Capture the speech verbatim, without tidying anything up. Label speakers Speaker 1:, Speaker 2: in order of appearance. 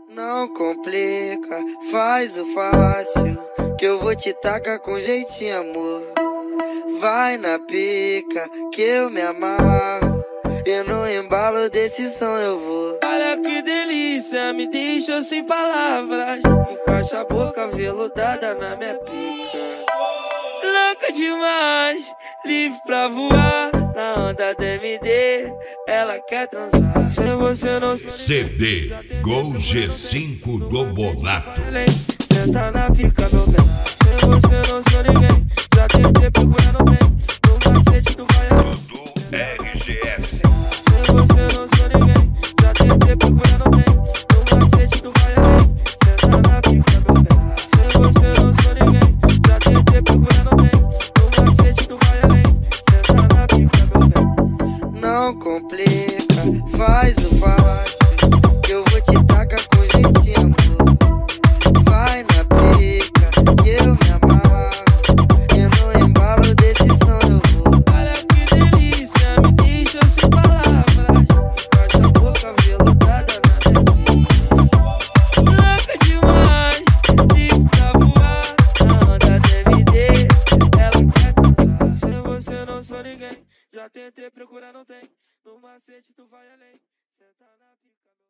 Speaker 1: Não complica, faz o fácil, que eu vou te tacar com jeitinho, amor. Vai na pica, que eu me amarro, e no embalo desse som eu vou.
Speaker 2: Olha que delícia, me deixou sem palavras. Encaixa a boca veludada na minha pica. Louca demais, livre pra voar. Na onda da M D, ela quer transar. Sem você não sou
Speaker 3: C D Gol G cinco do Bonato.
Speaker 2: Senta na pica, meu bem. Sem você não sou ninguém. Já tentei procurar, não tem. No macete tu vai
Speaker 3: Do R G S.
Speaker 2: Sem você não sou ninguém. Já tentei procurar, não tem. No macete tu vai além. Senta na pica, meu bem. Sem você não sou ninguém. Já tentei procurar, não tem. No macete tu vai além. Senta na pica, meu bem.
Speaker 1: Não complica, faz o fácil, que eu vou te tacar com jeitinho, amor. Vai na pica, que eu me amarro, e no embalo desse som eu vou.
Speaker 2: Olha que delícia, me deixou sem palavras. Encaixa a boca veludada na minha pica. Louca demais, livre pra voar. Na onda da M D, ela quer transar. Sem você não sou ninguém. Já tentei procurar, não tem. No macete tu vai além. Senta na pica.